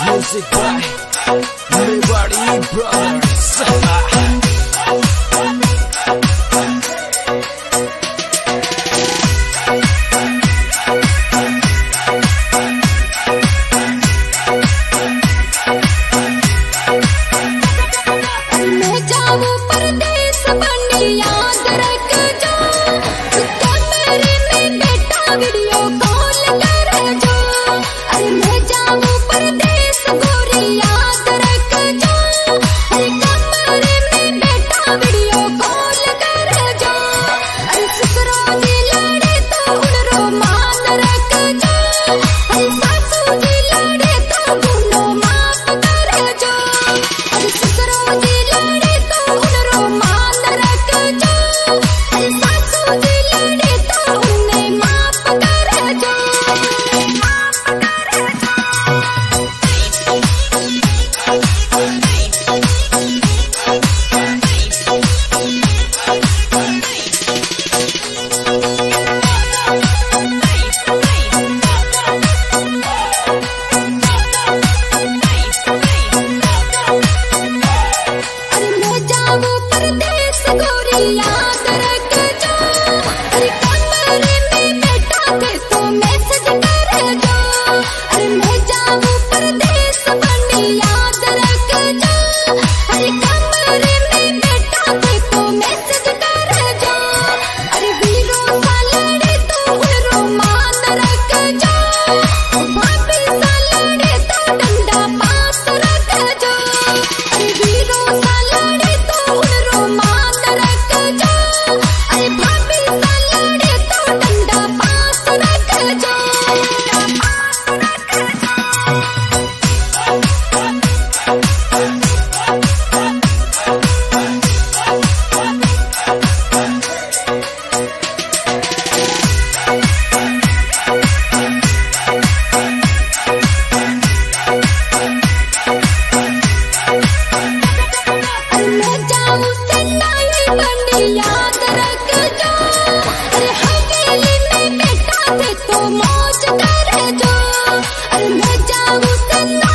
Music by Everybody Brothers. मैं जाऊं परदेस बनी याद रख जो कैमरे में बेटा वीडियो कॉल कर जो। अरे मैं जाऊं परदेस गोरी याद रख जो। अरे कैमरे में बेटा वीडियो कॉल कर जो। अरे ससुरो जी लड़े तो उड़रो मान रख जो। अरे सासू जी लड़े तो गुनो माफ कर जो। अरे ससुरो जी लड़े तो उड़रो मान रख जो। अरे सासू जी लड़े तो उन्हें माफ कर जो। अरे मैं जाऊं परदेस गोरी याद रख जो। अरे कमरे में बैठा के तो मैसेज कर जो। अरे मैं जाऊं परदेस बनी याद रख जो। अरे कमरे में बैठा के तो मैसेज कर जो। अरे वीरो सा लड़े तो उड़रो मान रख जो। भाभी सा लड़े तो डंडा पास रख जो। अरे वीरो सा लड़े तो उड़रो मान रख जो। अरे भाभी सा लड़े तो डंडा पास रख जो। अरे मैं जाऊं चेन्नई बनी याद रख जो। अरे हवेली में बैठा के तो मौज कर जो। अरे मैं जाऊं चेन्नई